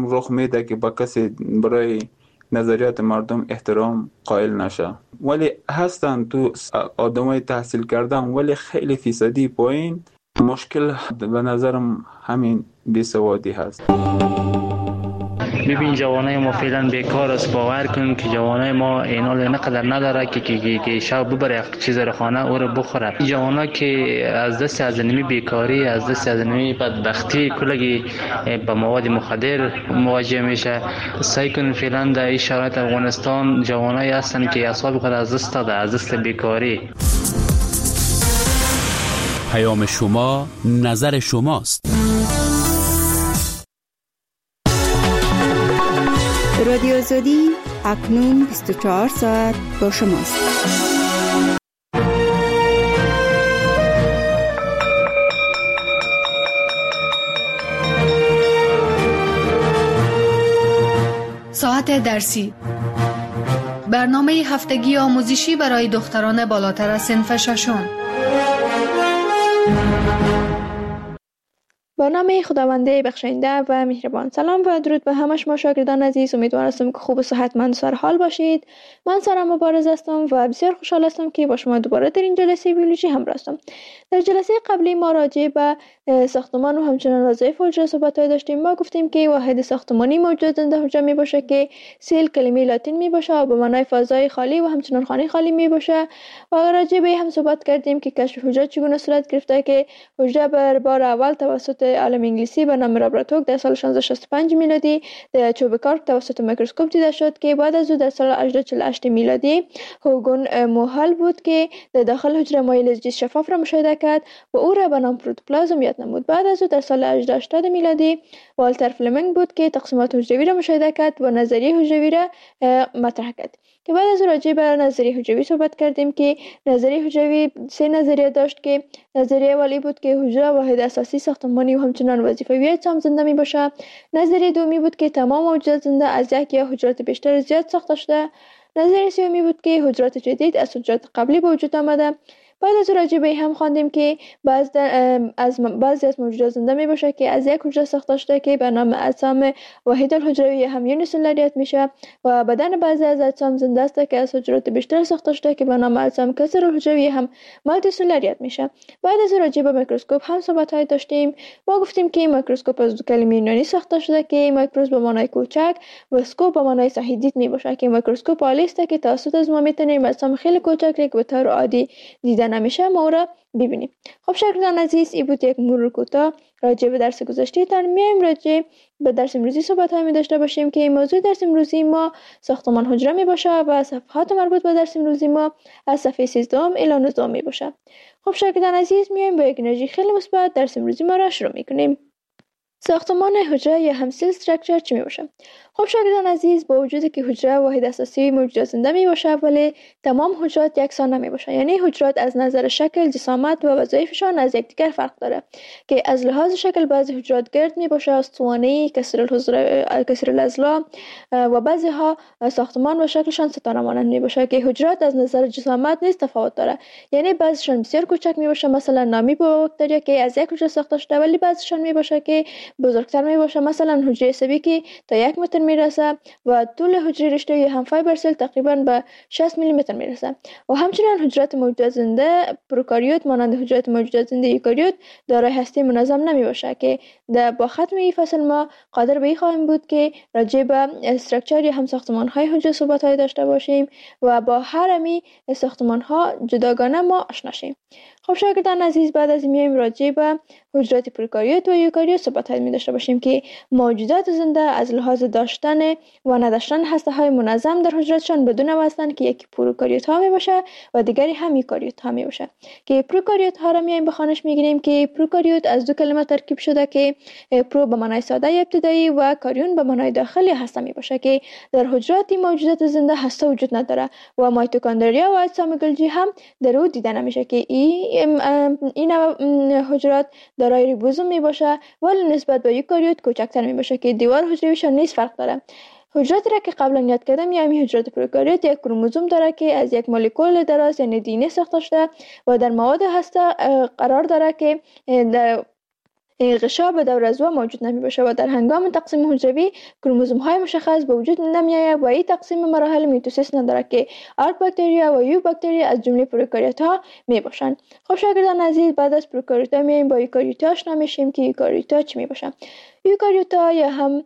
رخ میده که با کسی برای نظریات مردم احترام قائل نشه. ولی هستن تو آدمای تحصیل کردن ولی خیلی فیصدی پایین. مشکل به نظرم همین بیسوادی هست. ببین جوانای ما فعلا بیکار است. باور کن که جوانای ما اینال نقدر نداره که شب ببره چیز رو خانه او رو بخوره. جوانا که از دست از نمی بیکاری، از دست از نمی بدبختی کلگی به مواد مخدر مواجه میشه. سعی کن فعلا در این شرایط افغانستان جوانایی هستن که اعصاب خود از دست داده، از دست بیکاری. پیام شما نظر شماست. رادیو آزادی اکنون 24 ساعت با شماست. ساعت درسی، برنامه هفتگی آموزشی برای دختران بالاتر از صنف ششم. با نام خداونده بخشنده و مهربان. سلام و درود به همه شما شاگردان عزیز. امیدوارم که خوب و صحتمند سر حال باشید. من سارا مبارز هستم و بسیار خوشحال هستم که با شما دوباره در این جلسه بیولوژی همراه هستم. در جلسه قبلی ما راجع به ساختمان و همچنین وظایف حجره صحبت‌های داشتیم. ما گفتیم که واحد ساختمانی موجود زنده حجره می باشه که سیل کلمه لاتین می باشه و به معنای فضای خالی و همچنین خانه خالی می باشه. و راجع به هم صحبت کردیم که کشف حجره چگونه صورت گرفته که حجره بر بار اول توسط عالم انگلیسی به نام رابرت هوک در سال 1665 میلادی در چوب کار توسط میکروسکوپ دیده شد که بعد از او در سال 1848 میلادی هوگون موهل بود که در داخل حجره مایع لزجی شفاف را مشاهده کرد و او را به نام پروتوپلازم یاد نمود. بعد از او در سال 1880 میلادی والتر فلمنگ بود که تقسیمات حجروی را مشاهده کرد و نظریه حجروی را مطرح کرد. که بعد از راجع به نظریه حجروی صحبت کردیم که نظریه حجروی سه نظریه داشت که نظریه اولی بود که حجره واحد اساسی ساختمانی و همچنان وظیفوی اجسام زنده می باشه. نظریه دومی بود که تمام موجودات زنده از یک یا حجرات بیشتر زیاد ساخته شده. نظریه سومی بود که حجرات جدید از حجرات قبلی به وجود آمده. بعد از راجع به هم خواندیم که بعضی از موجودات زنده می باشه که از یک حجره ساخته شده که به نام اجسام واحد الحجروی هم یونیسلولاریت میشه و بدن بعضی از اجسام زنده است که از حجرات بیشتر ساخته شده که به نام اجسام کثیر الحجروی هم مالتی سلولاریت میشه. بعد از راجع به میکروسکوپ هم صحبت های داشتیم. ما گفتیم که میکروسکوپ از دو کلمه یونانی ساخته شده که میکروس به معنای کوچک و اسکوپ به معنای صحیح می باشه که میکروسکوپ آلی است که توسط از ما میتونیم اجسام خیلی کوچک که به طور عادی دیده نمیشه ما را ببینیم. خب شاگردان عزیز، این بود یک مرور کوتاه راجع به درس گذشته. تا میایم راجع به درس امروزی صحبت می داشته باشیم که موضوع درس امروزی ما ساختمان حجره می باشه و صفحات مربوط به درس امروزی ما از صفحه 13 الی 19 می باشه. خب شاگردان عزیز، میایم با یک انرژی خیلی مثبت درس امروزی ما را شروع میکنیم. ساختمان حجره یا هم سیل استراکچر چی می باشه؟ خب شاگردان عزیز، با وجودی که حجره واحد اساسی موجودات زنده می باشه ولی تمام حجرات یکسان نمی باشه. یعنی حجرات از نظر شکل، جسامت و وظایفشان از یکدیگر فرق داره که از لحاظ شکل بعضی حجرات گرد می باشه، اسطوانه‌ای، کثیر الاضلاع و بعضی ها ساختمان و شکلشان ستاره مانند می باشه که حجرات از نظر جسامت نیز تفاوت داره. یعنی بعضیشان بسیار کوچک می باشه، مثلا نامی باکتریا که از یک حجره ساخته شده، ولی بعضیشان می باشه که بزرگتر می باشه، مثلا حجره عصبی که تا 1 متر میرسه و طول حجره رشته هم فایبر سل تقریبا به 60 میلی متر میرسه. و همچنین حجرات موجودات زنده پروکاریوت مانند حجرات موجودات زنده یوکاریوت دارای هسته منظم نمی باشه که با ختم این فصل ما قادر به این خواهیم بود که راجع به استراکچر یا هم ساختمان های حجره صحبت های داشته باشیم و با هر امی ساختمان ها جداگانه ما آشنا شیم. خب شاگردان عزیز، بعد از میایم راجع به حجرات پروکاریوت و یوکاریوت صحبت می داشته باشیم که موجودات زنده از لحاظ داشتن و نداشتن هسته های منظم در حجراتشان بدون هستند که یکی پروکاریوت ها می باشه و دیگری هم یوکاریوت ها می باشه. که پروکاریوت ها را میایم به خوانش میگیریم که پروکاریوت از دو کلمه ترکیب شده که پرو به معنای ساده ابتدایی و کاریون به معنای داخلی هسته می باشه که در حجرات موجودات زنده هسته وجود نداره و میتوکندریا و اجسام گلجی هم در او دیده نمیشه که این حجرات دارای ریبوزوم می باشه ولی نسبت به یوکاریوت کوچکتر می باشه که دیوار حجرویشان نیز فرق داره. حجراتی را که قبلا یاد کردم یعنی حجرات پروکاریوت یک کروموزوم داره که از یک مولکول دراز یعنی دی ان ای ساخته شده و در مواد هسته قرار داره که غشا به دور از او موجود نمی باشه و در هنگام تقسیم حجروی کروموزوم های مشخص به وجود نمی آید و این تقسیم مراحل میتوسیس نداره که آرک باکتریا و یو باکتریا از جمله پروکاریوت ها می باشند. خب شاگردان عزیز، بعد از پروکاریوت ها میایم با یوکاریوت ها آشنا میشیم که یوکاریوت ها چی می باشن. یوکاریوت ها یا هم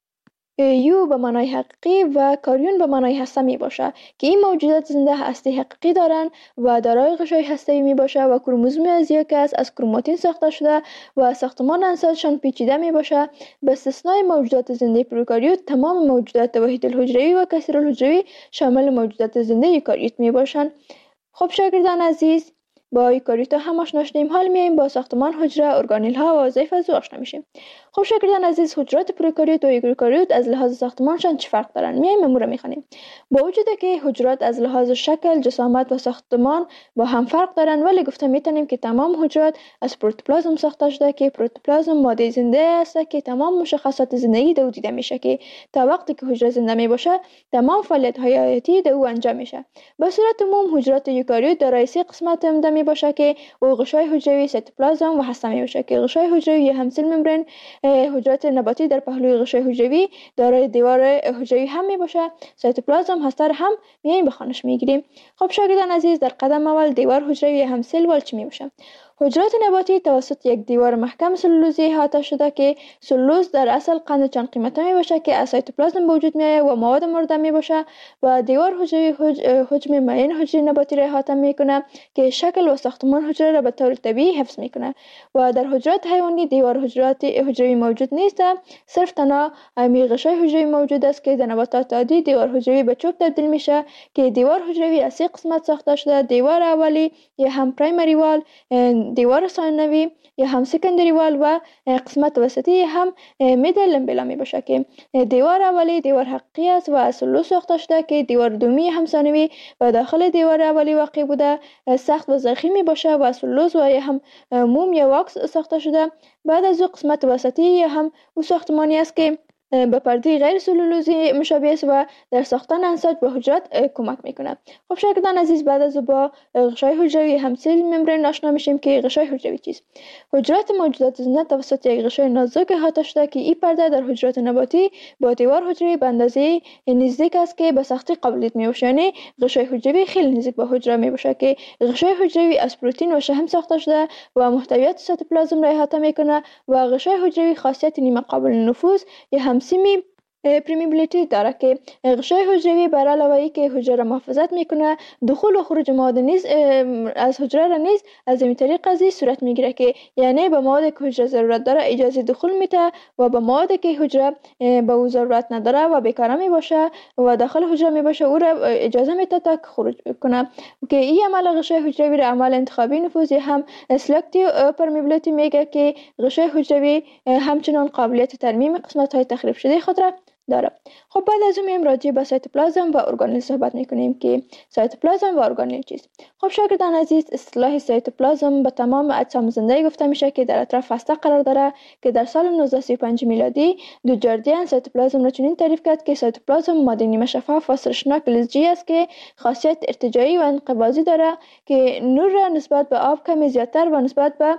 یو به معنای حقیقی و کاریون به معنای هسته می باشه که این موجودات زنده هسته حقیقی دارن و دارای غشای هسته‌ای می باشه و کروموزوم از یک کس از کروماتین ساخته شده و ساختمان انساجشان پیچیده می باشه. به استثنای موجودات زنده پروکاریوت، تمام موجودات وحید الحجروی و کثیر الحجروی شامل موجودات زنده یوکاریوت می باشند. خب شاگردان عزیز، با یوکاریوت ها هم آشنا شدیم. حال میایم با ساختمان حجره، ارگانیل ها و وظایف از او آشنا میشیم. خب شاگردان عزیز، حجرات پروکاریوت و یوکاریوت از لحاظ ساختمانشان چه فرق دارن؟ میایم امور میخوانیم. با وجود که حجرات از لحاظ شکل، جسامت و ساختمان با هم فرق دارن، ولی گفته میتونیم که تمام حجرات از پروتوپلازم ساخته شده که پروتوپلازم ماده زنده است که تمام مشخصات زندگی در او دیده میشه که تا وقتی که حجره زنده میباشه تمام فعالیت های حیاتی در او انجام میشه. به صورت عموم حجرات یوکاریوت دارای 3 قسمت عمده میباشه که او غشای حجروی، سیتوپلازم و هسته میباشه که غشای حجروی هم سل ممبرین حجرات نباتی در پهلوی غشای حجروی دارای دیوار حجروی هم میباشه. سیتوپلازم هسته هم میایم بخوانش میگیریم. خب شاگردان عزیز، در قدم اول دیوار حجروی هم سل وال چی میباشه؟ حجرات نباتی توسط یک دیوار محکم سلولوزی احاطه شده که سلولوز در اصل قند چند قیمته می باشه که از سایتوپلازم به وجود میآید و مواد مرده می باشه و دیوار حجروی حجم معین حجره نباتی را احاطه میکنه که شکل و ساختمان حجره را به طور طبیعی حفظ میکنه و در حجرات حیوانی دیوار حجروی موجود نیست، صرف تنها غشای حجروی موجود است که در نباتات عادی دیوار حجروی به چوب تبدیل میشه که دیوار حجروی از 3 قسمت ساخته شده: دیوار اولی یا هم پرایمری وال، دیوار ثانوی یا هم سکندری وال و قسمت وسطی هم میدل لمبلا می باشه که دیوار اولی دیوار حقیقی است و از سلولوز ساخته شده که دیوار دومی هم ثانوی و داخل دیوار اولی واقع بوده سخت و زخمی می باشه و از سلولوز و یا هم موم یا واکس ساخته شده. بعد از او قسمت وسطی یا هم او ساختمانی است که به پرده غیر سلولوزی مشابه است و در ساختن انساج به حجرات کمک میکنه. خب شاگردان عزیز، بعد از با غشای حجروی هم سل ممبرین آشنا میشیم که غشای حجروی چیست. حجرات موجودات زنده توسط یک غشای نازک احاطه شده که این پرده در حجرات نباتی با دیوار حجروی به اندازه نزدیک است که به سختی قابلیت میباشه. یعنی غشای حجروی خیلی نزدیک به حجره میباشه که غشای حجروی از پروتئین و شحم ساخته شده و محتویات سایتوپلازم را احاطه میکنه و غشای حجروی خاصیت نیمه قابل نفوذ یا هم سیمی پرمیبیلیتی داره که غشای حجروی بر علاوه ای که حجره را محافظت میکنه، دخول و خروج مواد نیز از حجره را نیز از این طریق قضیه صورت میگیره که یعنی به مواد که حجره ضرورت داره اجازه دخول میده و به مواد که حجره به او ضرورت نداره و بیکاره میباشه و داخل حجره میباشه او را اجازه میده تا خروج کنه که این عمل غشای حجروی را عمل انتخابی نفوذ یا هم سلکتیو پرمیبیلیتی میگه که غشای حجروی همچنان قابلیت ترمیم قسمت های تخریب شده خود را داره. خب بعد از اون میایم راجع به سایتوپلازم و ارگانیل صحبت میکنیم که سایتوپلازم و ارگانیل چیست. خب شاگردان عزیز، اصطلاح سایتوپلازم به تمام اجسام زنده گفته میشه که در اطراف هسته قرار داره که در سال 1935 میلادی دوجاردین سایتوپلازم را چنین تعریف کرد که سایتوپلازم ماده نیمه شفاف و سرشناک فلزی است که خاصیت ارتجاعی و انقباضی داره که نور را نسبت به آب کمی زیادتر و نسبت به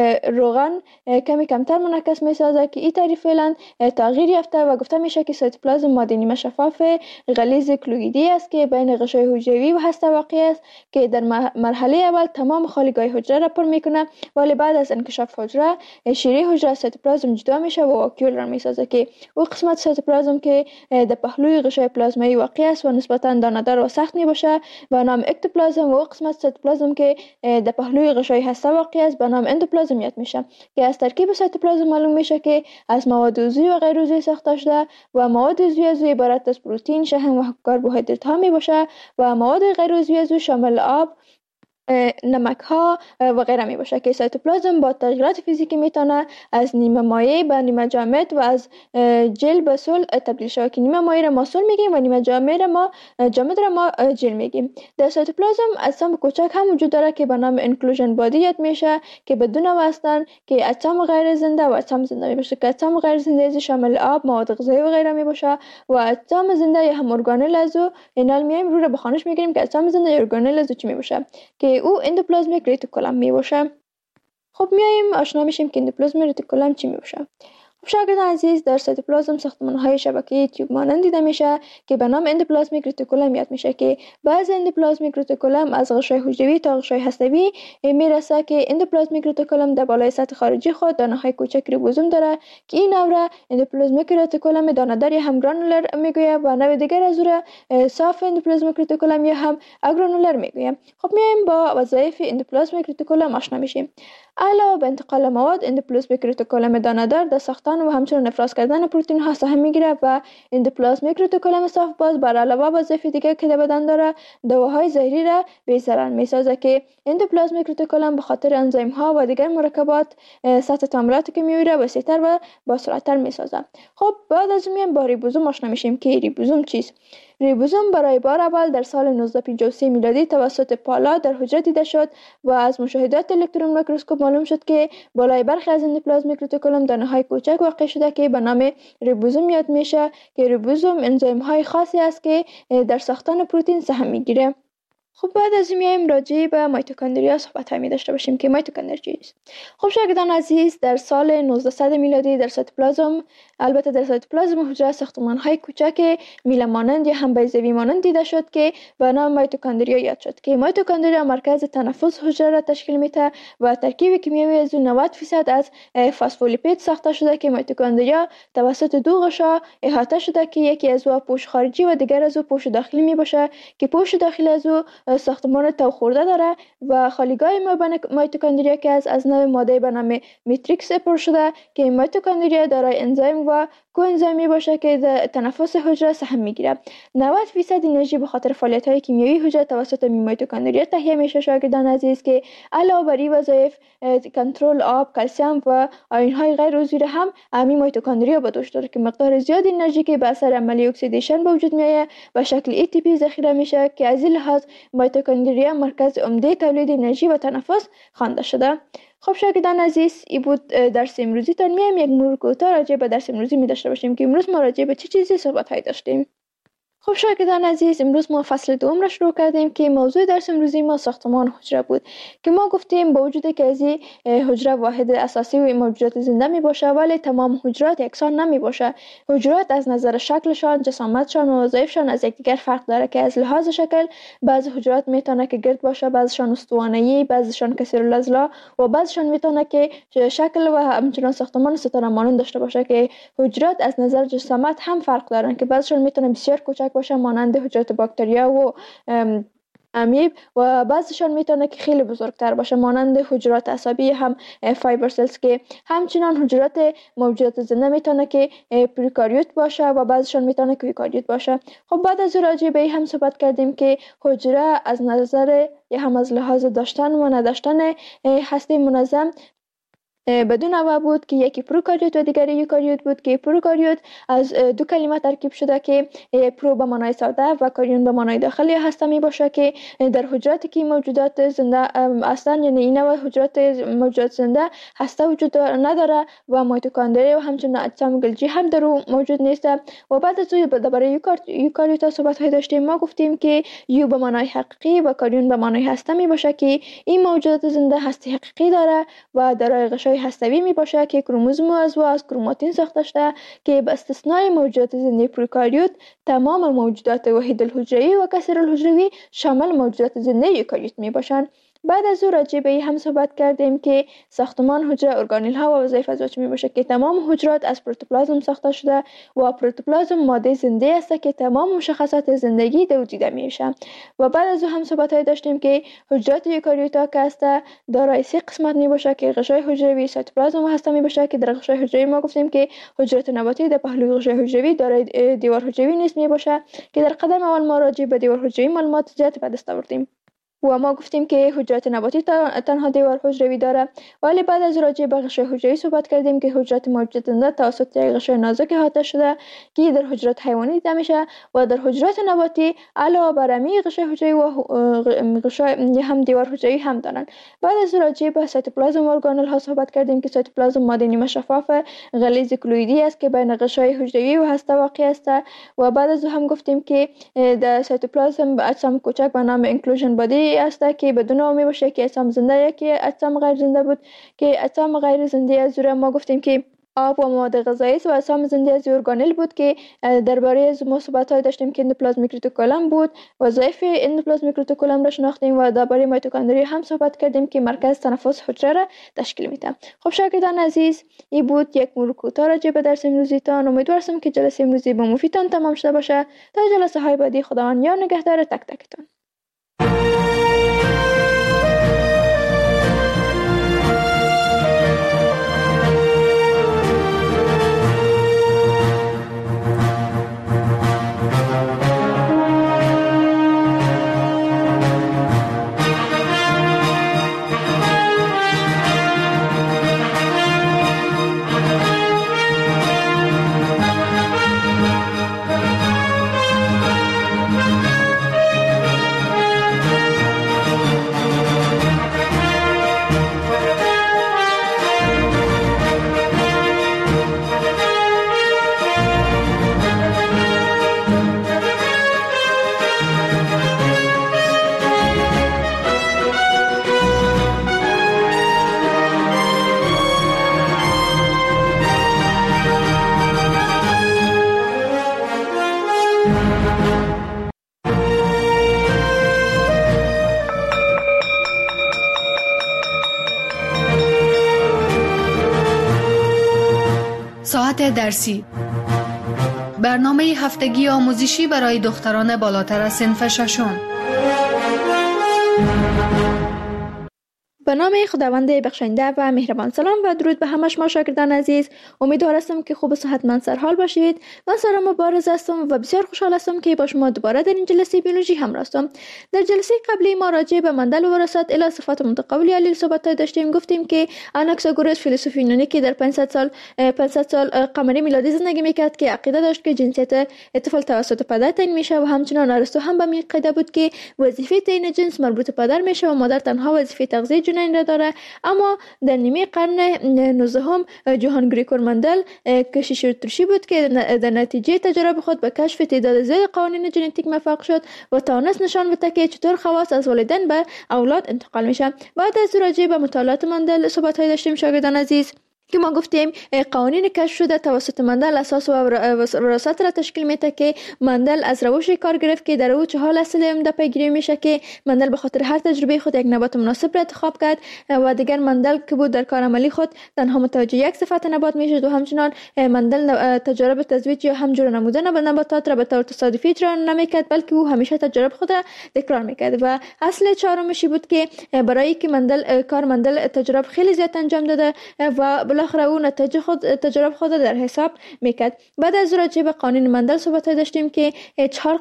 روغن کمی کمتر منعکس میسازه که این تعریف فعلا تغییر یافته و گفته میشه که سایتوپلازم ماده نیمه شفاف غلیظ کلویدی است که بین غشای حجروی و هسته واقع است که در مرحله اول تمام خالیگاه حجره را پر میکنه، ولی بعد از انکشاف حجره شیره حجره از سایتوپلازم جدا میشه و واکیول را میسازه که او قسمت سایتوپلازم که در پهلوی غشای پلازمایی واقع است و نسبتا دانه‌دار و سخت میباشه به نام اکتوپلازم و او قسمت سایتوپلازم که در پهلوی غشای هسته واقع است به نام اندوپلازم یاد میشه که از ترکیب سایتوپلازم معلوم میشه که از مواد عضوی و غیر عضوی ساخته شده و مواد عضوی از او عبارت از پروتئین، شحم و کربوهیدرات ها می باشه و مواد غیر عضوی از او شامل آب، نمک ها و غیره می باشه که سایتوپلازم با تغییرات فیزیکی میتونه از نیمه مایع به نیمه جامد و از جل به صلب تبدیل شود که نیمه مایع را ما صلب میگیم و نیمه جامد را ما جل میگیم. در سایتوپلازم اجسام کوچک هم وجود داره که به نام انکلوژن بادی یاد میشه که بدون واسطن که اجسام غیر زنده و اجسام زنده می باشه که اجسام غیر زنده شامل آب، مواد غذایی و غیره می باشه و اجسام زنده یا هم ارگانل از او اینال میایم رو به خانش میگیریم که اجسام زنده یا ارگانل از او چی می باشه که او اندوپلازمیک ریتیکولم می باشه. خب میایم آشنا میشیم که اندوپلازم ریتیکولوم چی میشه. شاگردان عزیز، در سایتوپلازم ساختمان‌های شبکه‌ای تیوب مانند دیده میشه که به نام اندوپلازمیک ریتیکولوم یاد میشه که بعض اندوپلازمیک ریتیکولوم از غشای حجروی تا غشای هسته‌ای میرسه که اندوپلازمیک ریتیکولوم در بالای سطح خارجی خود دانه‌های کوچک ریبوزوم داره که این نوع را اندوپلازمیک ریتیکولوم دانه‌دار یا هم گرانولر میگوید و نوع دیگر از او را صاف اندوپلازمیک ریتیکولوم یا هم اگرانولر میگوید. خب میایم با وظایف اندوپلازمیک ریتیکولوم آشنا میشیم. علاوه بر انتقال مواد، اندوپلازمیک ریتیکولوم دانه‌دار در ساختن و همچنین افراز کردن پروتئین ها سهم میگیره و اندوپلازمیک ریتیکولوم صاف باز بر علاوه وظایف دیگه که در بدن داره دواهای زهری را بی ضرر میسازه که اندوپلازمیک ریتیکولوم به خاطر انزیم ها و دیگر مرکبات سطح تعاملاتی که میوره وسیع‌تر و با سرعت‌تر میسازه. خب بعد از میایم با ریبوزوم آشنا میشیم که ریبوزوم چیست. ریبوزوم برای بار اول در سال 1953 میلادی توسط پالا در حجره دیده شد و از مشاهدات الکترون میکروسکوپ معلوم شد که بالای برخی از اندوپلازمیک ریتیکولوم دانه‌های کوچک واقع شده که به نام ریبوزوم یاد میشه که ریبوزوم انزیم‌های خاصی است که در ساختن پروتئین سهم میگیره. خب بعد از این میایم راجع به میتوکندریا صحبت می داشته باشیم که میتوکندریا چیست. خب شاگردان عزیز، در سال 1900 میلادی در سایتوپلازم، البته در سایتوپلازم حجره ساختمان‌های کوچک میله مانند یا هم بیضوی مانند دیده شد که به نام میتوکندریا یاد شد که میتوکندریا مرکز تنفس حجره را تشکیل میده و ترکیب کیمیایی از 90% از فسفولیپید ساخته شده که میتوکندریا توسط دو غشا احاطه شده که یکی از او پوش خارجی و دیگر از او پوش داخلی می باشه که پوش داخلی از او ساختمان تو خورده داره و خالیگاه میتوکندریا که از نوع ماده به نام میتریکس پر شده که میتوکندریا دارای انزیم و کوانزیمی باشه که در تنفس حجره سهم میگیره. 90% انرژی به خاطر فعالیت‌های کیمیایی حجره توسط میتوکندریا تهیه میشه. شاگردان عزیز که علاوه بر این وظایف کنترل آب، کلسیم و آیون‌های غیر عضوی هم همین میتوکندریا به دوش داره که مقدار زیاد انرژی که به اثر عملیه اکسیدیشن به وجود میاد به شکل ATP ذخیره میشه که از این لحاظ میتوکندریا مرکز عمده تولید انرژی و تنفس خوانده شده. خب شاگردان عزیز، این بود درس امروزی تان. میایم یک مرور کوتاه راجع به درس امروزی می داشته باشیم که امروز ما راجع به چه چیزی صحبت های داشتیم. خب شاگردان عزیز، امروز ما فصل دوم را شروع کردیم که موضوع درس امروزی ما ساختمان حجره بود که ما گفتیم با وجود که از این حجره واحد اساسی و موجودات زنده می باشه ولی تمام حجرات یکسان نمی باشه. حجرات از نظر شکلشان، جسامتشان و وظایفشان از یکدیگر فرق داره که از لحاظ شکل بعضی حجرات میتونه که گرد باشه، بعضیشان استوانه‌ای، بعضیشان کثیرالاضلاع و بعضیشان میتونه که شکل و همچنان ساختمان ستاره مانند داشته باشه که حجرات از نظر جسامت هم فرق دارن که بعضیشان میتونه بسیار کوچک باشه مانند حجرات باکتریا و امیب و بعضیشان میتونه که خیلی بزرگتر باشه مانند حجرات عصبی هم فایبر سلز که همچنان حجرات موجودات زنده میتونه که پروکاریوت باشه و بعضیشان میتونه که یوکاریوت باشه. خب بعد از راجع به هم صحبت کردیم که حجره از نظر یا هم از لحاظ داشتن و نداشتن هسته منظم بدون نوع بود که یکی پروکاریوت و دیگری یوکاریوت بود که پروکاریوت از دو کلمه ترکیب شده که پرو به معنای ساده و کاریون به معنای داخلی هسته می باشه که در حجراتی که موجودات زنده اصلا یعنی این نوع حجرات موجودات زنده هسته وجود نداره و میتوکندریا و همچنین اجسام گلجی هم در اون موجود نیست. و بعد از اون برای یوکاریوت صحبت های داشتیم. ما گفتیم که یو به معنای حقیقی و کاریون به معنای هسته می باشه که این موجودات زنده هسته حقیقی داره و دارای غشای هسته‌ای می باشه که کروموزوم از کروماتین ساخته شده که به استثنای موجودات زنده پروکاریوت تمام موجودات وحید الحجروی و کثیر الحجروی شامل موجودات زنده یوکاریوت می باشند. بعد از او راجع به هم صحبت کردیم که ساختمان حجره ارگانیل ها و وظایف از می باشه که تمام حجرات از پروتوپلازم ساخته شده و پروتوپلازم ماده زنده است که تمام مشخصات زندگی در او دیده میشه. و بعد از او هم صحبت های داشتیم که حجرات یوکاریوت ها که است دارای 3 قسمت می باشه که غشای حجروی، سایتوپلازم هسته می باشه که در غشای حجروی ما گفتیم که حجرات نباتی در پهلوی غشای حجروی دارای دیوار حجروی نیست می باشه که در قدم اول ما راجع به دیوار حجروی معلومات زیاد به دست آوردیم و ما گفتیم که حجرات نباتی تنها دیوار حجروی داره ولی بعد از راجع به غشای حجروی صحبت کردیم که حجرات موجودات زنده توسط یک غشای نازک احاطه شده که در حجرات حیوانی دیده میشه و در حجرات نباتی علاوه بر همین غشای حجروی و غشای هم دیوار حجروی هم دارن. بعد از راجع به سایتوپلازم ارگانل ها صحبت کردیم که سایتوپلازم ماده نیمه شفاف غلیظ کلویدی است که بین غشای حجروی و هسته واقع است و بعد از هم گفتیم که در سایتوپلازم اجسام کوچک به نام انکلوژن بادی زندگی است که بدون می باشه که اجسام زنده، یکی اجسام غیر زنده بود که اجسام غیر زنده از ما گفتیم که آب و مواد غذایی است و اجسام زنده از ارگانل بود که درباره از ما صحبت‌های داشتیم که اندوپلازمیک ریتیکولوم بود، وظایف اندوپلازمیک ریتیکولوم را شناختیم و درباره میتوکندری هم صحبت کردیم که مرکز تنفس حجره را تشکیل میده. خب شاگردان عزیز، این بود یک مرور کوتاه راجع به درس امروزیتان. امیدوارم که جلسه امروزی به مفیدتان تمام شده باشه. تا جلسه های بعدی، خداوند یار نگهدار تک تکتان. ساعت درسی، برنامه هفتگی آموزشی برای دختران بالاتر از صنف ششم. به نام خداوند بخشنده و مهربان. سلام و درود به همه شما شاگردان عزیز. امیدوار هستم که خوب و صحتمند سرحال باشید. من سارا مبارز هستم و بسیار خوشحال هستم که با شما دوباره در این جلسه بیولوژی همراه هستم. در جلسه قبلی ما راجع به مندل و وراثت الی صفات متقابل علیل صحبت داشتیم. گفتیم که آناکساگوروس فیلسوف یونانی که در 500 سال قمری میلادی زندگی میکرد که عقیده داشت که جنسیت طفل توسط پدر تعیین میشه و همچنین ارسطو هم به این عقیده بود که وظیفه تعیین جنس مربوط پدر میشه و مادر تنها وظیفه تغذیه جنین را داره. اما در نیمه قرن 19 جوهان گریگور مندل کشیش اتریشی بود که در نتیجه تجربه خود به کشف تعداد زیاد قوانین ژنتیک موفق شد و توانست نشان بده که چطور خواص از والدین به اولاد انتقال میشه. بعد از راجع به مطالعات مندل صحبت های داشتیم شاگردان عزیز که ما گفتیم قوانین کشف شده توسط مندل اساس و وراثت را تشکیل میده که مندل از روش کار گرفت که در او 4 اصل عمده پیگیری میشه که مندل به خاطر هر تجربه خود یک نبات مناسب را انتخاب کرد و دیگر مندل که بود در کار عملی خود تنها متوجه یک صفت نبات میشد و همچنان مندل تجارب تزویج یا همجور نمودن نباتات را به طور تصادفی اجرا نمیکرد، بلکه او همیشه تجارب خود را تکرار میکرد. و اصل چهارمش بود که برای که مندل تجارب خیلی زیاد انجام داده و بالاخره او نتیجه تجربه خود در حساب میکرد. بعد از راجع به قانون مندل صحبت داشتیم که 4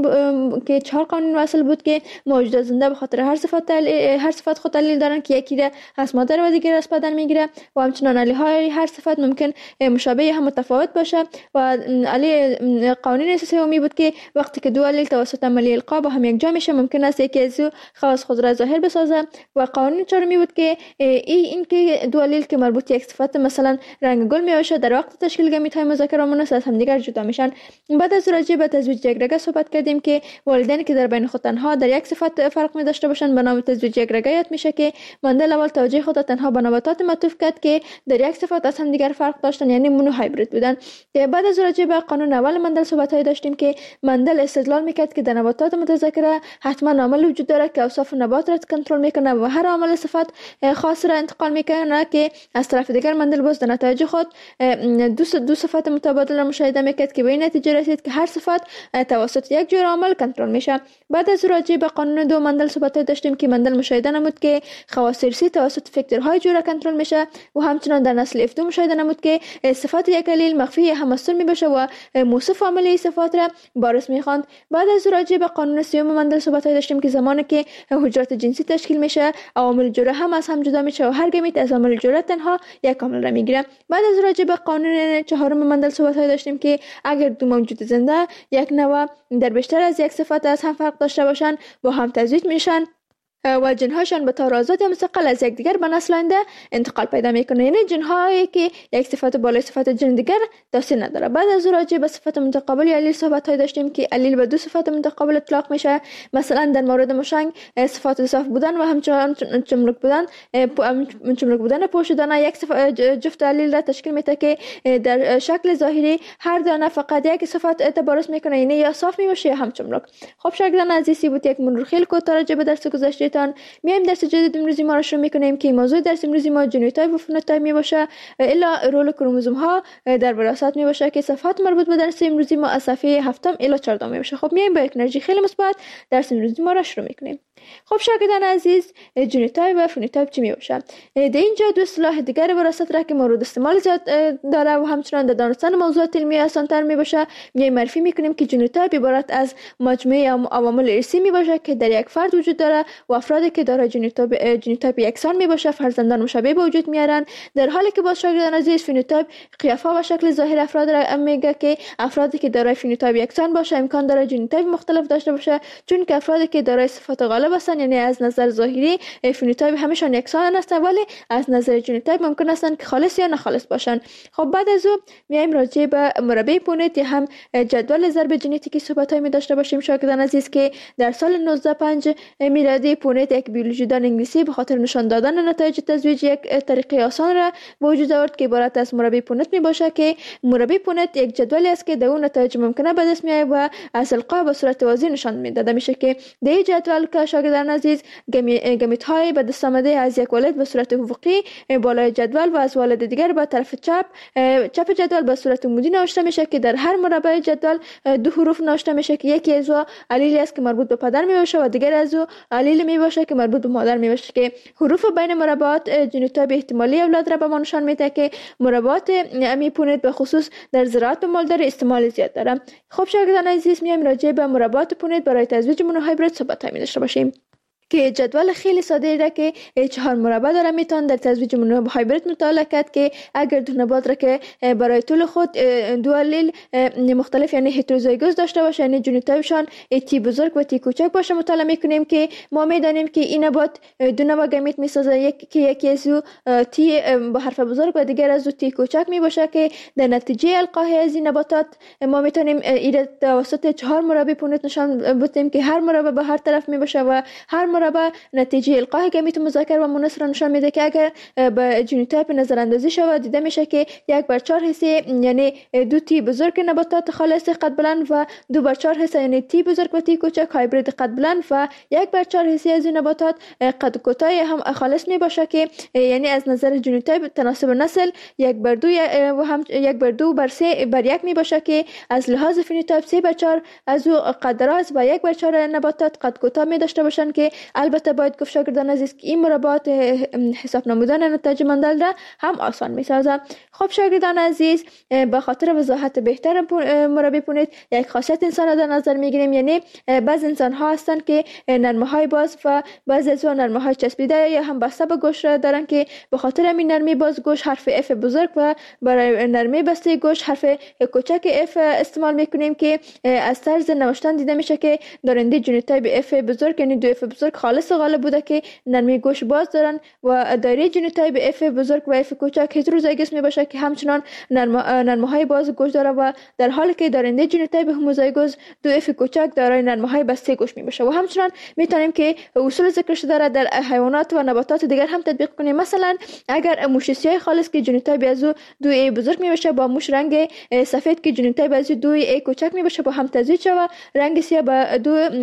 قانون اصل بود که موجودات زنده به خاطر هر صفت خود دلیل دارن که یکی را از مادر و دیگر از پدر میگیره و همچنان علیه های هر صفت ممکن مشابه هم متفاوت باشه. و قانون اساسی بود که وقتی که دو علیل توسط عملیه القا با هم یک جا میشه ممکن است یکی از خواص خود را ظاهر بسازه. و قانون چهارمی بود که این که دو علیل که مربوط یک صفت مثلا رنگ گل میشه در وقت تشکیل گمیت‌های مذکر و مؤنث از همدیگر جدا میشن. بعد از راجع به تزویج یکرگه صحبت کردیم که والدین که در بین خود تنها در یک صفت فرق می داشته باشند به نام تزویج یکرگه یاد میشه که مندل اول توجه خود تنها به نباتات معطوف کرد که در یک صفت از همدیگر فرق داشتن، یعنی مونو هایبرید بودن. بعد از راجع به قانون اول مندل صحبت‌های داشتیم که مندل استدلال میکرد که در نباتات متذکره حتما عامل وجود داره که اوصاف نبات را کنترل میکنه و هر عامل صفت خاص را انتقال میکنه که از طرف دیگر مندل باز در نتایج خود دو صفت متبادل را مشاهده میکرد که به این نتیجه رسید که هر صفت توسط یک جور عامل کنترل میشه. بعد از راجع به قانون 2 مندل صحبت داشتیم که مندل مشاهده نمود که خواص ارثی توسط فاکتورهای جور کنترل میشه و همچنان در نسل F2 مشاهده نمود که صفات یک علیل مخفی هم مستور میباشه و موصف عامل صفات را بارز میخواند. بعد از راجع به قانون 3 مندل صحبت داشتیم که زمانی که حجرات جنسی تشکیل میشه عوامل جوره هم از هم جدا میشه و هر گمیت از عامل جوره تنها یک عامل را میگیره. بعد از راجع به قانون 4 مندل صحبت داشتیم که اگر دو موجود زنده یک نوع در بیشتر از یک صفت از هم فرق داشته باشند با هم تزویج میشن و جنهاشان به طور آزاد یا مستقل از یکدیگر به نسل آینده انتقال پیدا میکنه. یعنی جنهایی که یک صفت بالای صفت جن دیگر تاثیر نداره. بعد از راجع به صفت متقابل یا علیل صحبت های داشتیم که علیل به دو صفت متقابل اطلاق میشه. مثلا در مورد مشنگ صفات صاف بودن و همچنان چملک بودن پوش دانه یک جفت علیل را تشکیل میده که در شکل ظاهری هر دانه فقط یک صفت تبارز میکنه، یعنی یا صاف میباشه یا هم چملک. خب شاگردان عزیزی بود یک مرور خیلی کوتاه راجع به درس گذشتهتان. میایم درس جدید امروزی ما را شروع میکنیم که موضوع درس امروزی ما ژنوتایپ و فنوتایپ میباشه، الا رول کروموزوم ها در وراثت میباشه که صفحات مربوط به درس امروزی ما از صفحه 7 الی 14 میباشه. خب میایم با یک انرژی خیلی مثبت درس امروزی ما را شروع میکنیم. خب شاگردان عزیز، ژنوتایپ و فنوتایپ چی میباشه؟ در اینجا دو اصطلاح دیگر وراثت را که مورد استعمال زیاد داره و همچنان در دانستن موضوعات علمی آسان‌تر میباشه میایم معرفی میکنیم که ژنوتایپ عبارت از مجموعه عوامل ارثی میباشه که در یک فرد وجود داره و افرادی که دارای ژنوتایپ یکسان میباشه فرزندان مشابه به وجود میارن، در حالی که با شاگردان عزیز فنوتایپ قیافه و شکل ظاهر افراد را میگه که افرادی که دارای فنوتایپ یکسان باشه امکان داره ژنوتایپ مختلف داشته باشه، چون که افرادی که دارای صفات غالب هستن یعنی از نظر ظاهری فنوتایپ همشون یکسان هستن ولی از نظر ژنوتایپ ممکن هستن که خالص یا ناخالص باشن. خب بعد از او میایم راجع به مربع پونت یا هم جدول ضرب ژنتیکی صحبت‌هایی داشته باشیم شاگردان عزیز که در سال 1905 میلادی پونت یک بیولوژیدان انگلیسی به خاطر نشان دادن نتایج تزویج یک طریقه آسان را به وجود آورد که عبارت از مربع پونت میباشه که مربع پونت یک جدولی است که در اون نتایج ممکنه به دست میاد و از القا به صورت واضح نشان میداده میشه که در این جدول که شاگردان عزیز گمیت های به دست آمده از یک والد به صورت افقی بالای جدول و از والد دیگر به طرف چپ جدول به صورت عمودی نوشته میشه که در هر مربع جدول دو حروف نوشته میشه که یکی از او علیلی است که مربوط به پدر میباشه و دیگر از او علیل میباشه که مربوط به مادر میباشه که حروف بین مربعات ژنوتایپ احتمالی اولاد را به ما نشان میده که مربعات امی پونت به خصوص در زراعت و مالداری استعمال زیاد داره. خب شاگردان عزیز میایم راجع به مربعات پونت برای تزویج مونوهایبرید صحبت داشته باشیم که جدول خیلی ساده را که 4 مربع داره میتون در تزویج مونوهایبرید مطالعه کرد که اگر دو نبات را که برای طول خود دو علیل مختلف یعنی هتروزایگوس داشته باشه یعنی ژنوتایپشان تی بزرگ و تی کوچک باشه مطالعه میکنیم که ما میدانیم که این نبات دو نوع گمیت میسازه یکی از او تی با حرف بزرگ و دیگر از او تی کوچک میباشه که در نتیجه القای از این نباتات ما میتونیم این توسط 4 مربع پونت نشان بدیم که هر مربع به هر طرف میباشه و هر مربع نتیجه القای گمیت مذکر و مؤنث را نشان میده که اگر به ژنوتایپ نظر اندازی شود دیده میشه که 1/4 حصه یعنی 2 تی بزرگ نباتات خالص قد بلند و 2/4 حصه یعنی تی بزرگ و تی کوچک هایبرید قد بلند و 1/4 حصه از این نباتات قد کوتاه هم خالص میباشه که یعنی از نظر ژنوتایپ تناسب نسل 1/2 و هم 1/2/3 میباشه که از لحاظ فنوتایپ 3/4 از او قد دراز و 1/4 نباتات قد کوتاه می داشته باشند که البته باید گفت شاگردان عزیز که این مربعات حساب نمودن نتایج مندل را هم آسان میسازه. خب شاگردان عزیز به خاطر وضاحت بهتر مربع پونت یک خاصیت انسان را در نظر میگیریم یعنی بعض انسان ها هستند که نرمه های باز و بعض از نرمه های چسبیده یا هم بسته به گوش را دارن که به خاطر همین نرمی باز گوش حرف اف بزرگ و برای نرمی بسته گوش حرف کوچک اف استعمال میکنیم که از طرز نوشتن دیده میشه که دارنده ژنوتایپ اف بزرگ یعنی 2 اف بزرگ خالص غالب بوده که نرمی گوش باز دارن و دایره ژنوتایپ اف بزرگ و اف کوچک هتروزایگوس میباشه که همچنان نرمه های باز گوش داره و در حالی که دارنده ژنوتایپ هوموزایگوس 2 اف کوچک دارای نرمه های بسته گوش میباشه و همچنان میتونیم که اصول ذکر شده را در حیوانات و نباتات دیگر هم تطبیق کنیم. مثلا اگر موش سیاه خالص که ژنوتایپ از 2 ای بزرگ میباشه با موش رنگ سفید که ژنوتایپ از 2 ای کوچک میباشه با هم تزویج شود رنگ سیاه با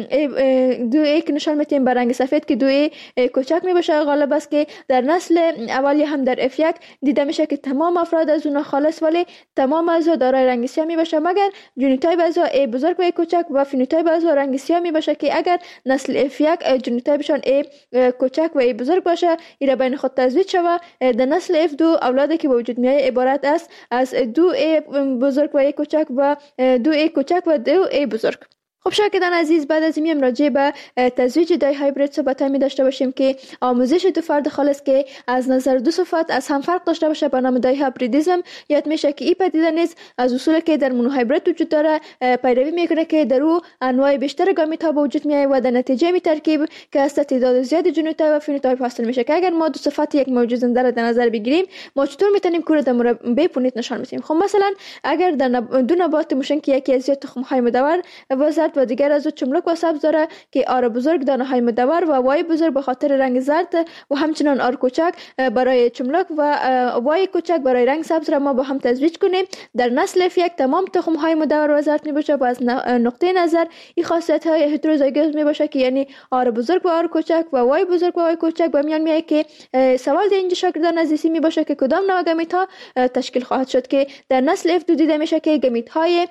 2 ای که نشان میتیم با رنگ سفید که 2 ای کوچک میباشه غالب است که در نسل اولی هم در F1 دیده میشه که تمام افراد از اون خالص ولی تمام از دارای رنگ سیاه میباشه مگر ژنوتایپ از ای بزرگ و ای کوچک و فنوتایپ از رنگ سیاه میباشه که اگر نسل F1 ژنوتایپشان ای کوچک و ای بزرگ باشه ایرا بین خود تزویج شود در نسل F2 اولادی که به وجود میاد عبارت است از 2 ای بزرگ و ای کوچک و 2 ای کوچک و 2 ای بزرگ. خب شاگردان عزیز، بعد از این راجع به تزویج دای هایبرید صحبت می داشته باشیم که آموزش دو فرد خالص که از نظر دو صفات از هم فرق داشته باشه به نام دای هایبریدیسم یاد میشه که این پدیده نیز از اصولی که در مونو هایبرید وجود داره پیروی میکنه که در او انواع بیشتر گامیت ها به وجود میاد و در نتیجه می ترکیب که از تعداد زیاد ژنوتایپ و فنوتایپ حاصل میشه که اگر ما دو صفات یک موجود زنده را در نظر بگیریم ما چطور میتونیم کور در مربع پونیت نشان بدیم؟ خب مثلا اگر در دو نبات موشن که یکی از زیاد تخم های مدور و زرد و دیگر از چملک و سبز داره که آر بزرگ دانه های مدور و وای بزرگ به خاطر رنگ زرد و همچنان آر کوچک برای چملک و وای کوچک برای رنگ سبز را ما با هم تزویج کنیم، در نسل یک تمام تخم های مدور و زرد می باشه و از نقطه نظر این خاصیت های هتروزایگوس می باشه که یعنی آر بزرگ و آر کوچک و وای بزرگ و وای کوچک به میان میاد که سوال در اینجا شاگردان عزیزی می باشه که کدام نوع گامیت ها تشکیل خواهد شد که در نسل F2 دیده میشه که گامیت های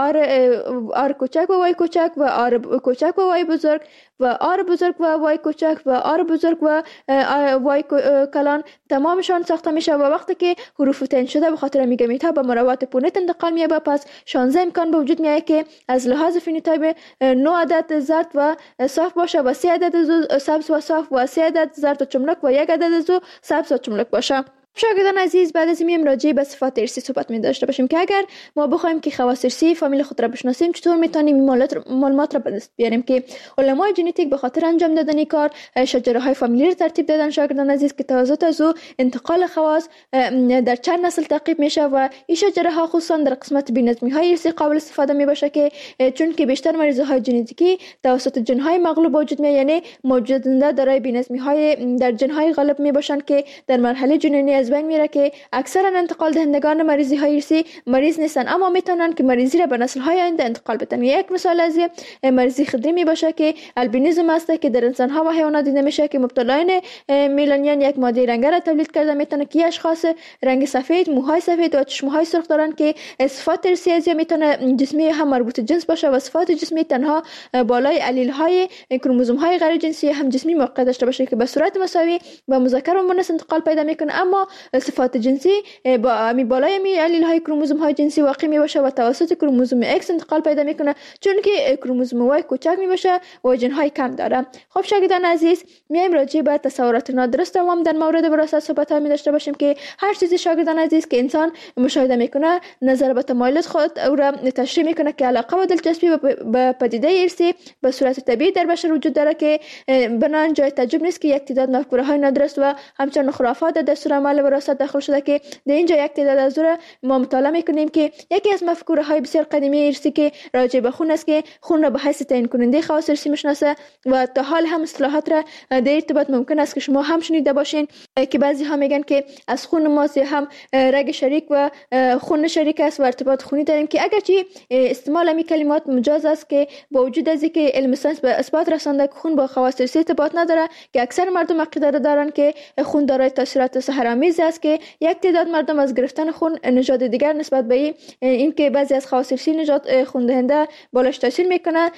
آر کوچک و وای کوچک و آر کوچک و وای بزرگ و آر بزرگ و وای کوچک و آر بزرگ و وای کلان تمامشان ساخته میشه و وقتی که حروف تعیین شده به خاطر گامیت ها به مروات پونیت انتقال میشه پس 16 امکان به وجود میاد که از لحاظ فنوتایپ 9 عدد زرد و صاف باشه و 3 عدد سبز و صاف و 3 عدد زرد و چملک و 1 عدد سبز و چملک باشه. شاگردان عزیز، بعد از این راجع به صفات ارثی صحبت می داشته باشیم که اگر ما بخوایم که خواص ارثی فامیل خود را بشناسیم چطور میتونیم معلومات را به دست بیاریم که علمای ژنتیک به خاطر انجام دادن کار شجره های فامیلی را ترتیب دادن شاگردان عزیز که توسط از او انتقال خواص در چند نسل تعقیب میشه و این شجره ها خصوصا در قسمت بی‌نظمی های ارثی قابل استفاده می باشه که چون که بیشتر مریض های ژنتیکی توسط جن های مغلوب وجود میاد یعنی موجودنده دارای بی‌نظمی های در جن های غالب می باشند که در مرحله جنینی از بین میره که اکثرا انتقال دهندگان مریضی های ارثی مریض نیستن اما میتونن که مریضی را به نسل های آینده انتقال بدن. یک مثال از مریضی خدری می باشه که البینیزم است که در انسان ها و حیوانات دیده میشه که مبتلایان میلانین یک ماده رنگ را تولید کرده میتونه که اشخاص رنگ سفید، موهای سفید و چشم های سرخ دارن که صفات ارثی از میتونه جسمی هم مربوط جنس باشه و صفات جسمی تنها بالای علیل های کروموزوم های غیر جنسی هم جسمی موقع داشته باشه که به صورت مساوی به مذکر و مؤنث انتقال پیدا میکنه اما صفات جنسی با بالای علیل های کروموزوم های جنسی واقع می باشه و توسط کروموزوم X انتقال پیدا میکنه چون که کروموزوم Y کوچک می باشه و جن های کم داره. خب شاگردان عزیز، میایم راجع به تصورات نادرست عوام در مورد وراثت صحبت می داشته باشیم که هر چیزی شاگردان عزیز که انسان مشاهده میکنه نظر به تمایلات خود او را تشریح میکنه که علاقه و دلچسپی به پدیده ارثی به صورت طبیعی در بشر وجود داره که بنابراین جای تعجب نیست که یک تعداد مفکوره های نادرست و همچنین خرافات در دستور عمل وراثت داخل شده که در اینجا یک تعداد از را ما مطالعه میکنیم که یکی از مفکوره های بسیار قدیمی ارثی که راجع به خون است که خون را به حیث تعیین کننده خواص ارثی میشناسه و تا حال هم اصطلاحات را در ارتباط ممکن است که شما هم شنیده باشین که بعضی ها میگن که از خون ما هم رگ شریک و خون شریک است و ارتباط خونی داریم که اگرچه استعمال این کلمات مجاز است که با وجود از اینکه علم ساینس به اثبات رسانده که خون با خواص ارثی ارتباط نداره که اکثر مردم عقیده دارند که خون دارای تاثیرات سحرآمیز است که یک تعداد مردم از گرفتن خون نژاد دیگر نسبت به این که بعضی از خواص ارثی نژاد خون دهنده بالاش تاثیر میکنه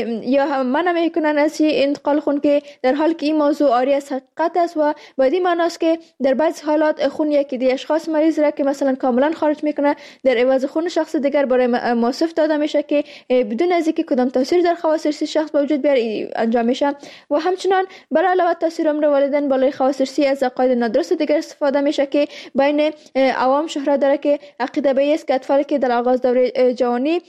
یا منع میکنن از انتقال خون که در حالی که این موضوع عاری از حقیقت است و بدی معنی است که در بعضی حالات خون یکی دی اشخاص مریض را که مثلا کاملا خارج میکنه در عوض خون شخص دیگر برای موصف داده میشه که بدون از اینکه کدام تاثیر در خواص ارثی شخص به وجود بیاره انجام میشه و همچنان برای علاوه تاثیر عمر والدین بالای خواص ارثی از عقاید نادرست دیگر استفاده میشه که بین عوام شهرت داره که عقیده به است که اطفالی که در آغاز دوره جوانی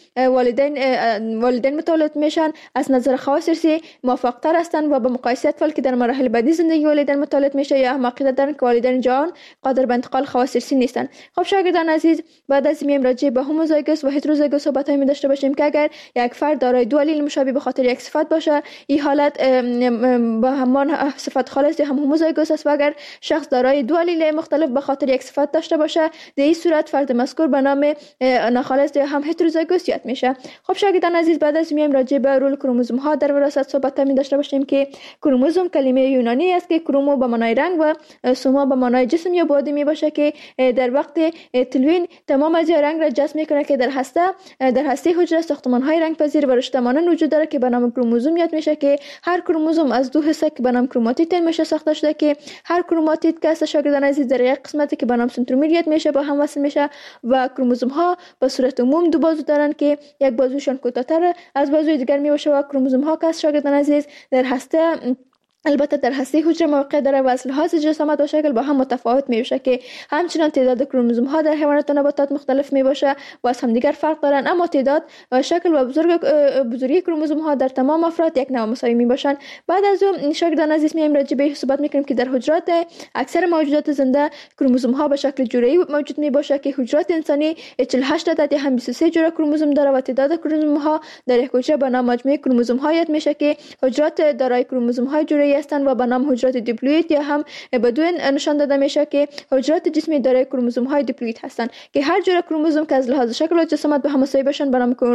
والدین متولد میشن از نظر خواص ارثی موفق‌تر هستند و به مقایسه اطفال که در مراحل بعدی زندگی والدین متولد میشه یا هم عقیده دارن که والدین جوان قادر به انتقال خواص ارثی نیستن. خب شاگردان عزیز، بعد از این راجع به هوموزایگوس و هتروزایگوس صحبت‌های می داشته باشیم که اگر یک فرد دارای دو علیل مشابه به خاطر یک صفت باشه این حالت با همان صفت خالص یا هم هوموزایگوس است و اگر شخص دارای دو علیل مختلف به خاطر یک صفت داشته باشه در این صورت فرد مذکور به نام ناخالص یا هم هتروزایگوس یاد میشه. خب شاگردان عزیز، بعد از این راجع به رول کروموزوم ها در وراثت صحبت می داشته باشیم که کروموزوم کلمه یونانی است که کرومو به معنای رنگ و سوما به معنای جسم یا بادی می باشه که در وقت تلوین تمام از رنگ را جذب میکنه که در هسته حجره ساختمان های رنگ پذیر و رشته مانند وجود داره که به نام کروموزوم یاد میشه که هر کروموزوم از دو حصه که به نام کروماتید میشه ساخته شده که هر کروماتید که از شاگردان عزیز در یک قسمتی که به نام سنترومیر یاد میشه با هم وصل میشه و کروموزوم ها به صورت عموم دو بازو دارن که یک بازوشان کوتاه‌تر از بازوی دیگر میباشه و کروموزوم ها که شاگردان عزیز در هسته البته در هسته حجره موقع داره و از لحاظ جسامت و شکل با هم متفاوت می که همچنان تعداد کروموزوم ها در حیوانات و نباتات مختلف می باشه و از هم دیگر فرق دارن، اما تعداد و شکل و بزرگی کروموزوم ها در تمام افراد یک نوع مساوی می باشن. بعد از اون شاگردان عزیز میایم راجع به صحبت میکنیم که در حجرات اکثر موجودات زنده کروموزوم ها به شکل جوره‌ای موجود می باشه که حجرات انسانی 48 عدد یا هم 23 جوره کروموزوم داره و تعداد کروموزوم ها در یک حجره به نام مجموعه کروموزوم ها یاد میشه که حجرات دارای کروموزوم های جوره‌ای هستند و به نام حجرات دیپلوید یا هم بدون نشان داده میشه که حجرات جسمی دارای کروموزوم های دیپلوید هستند که هر جوره کروموزوم که از لحاظ شکل و جسامت به هم مساوی باشن به نام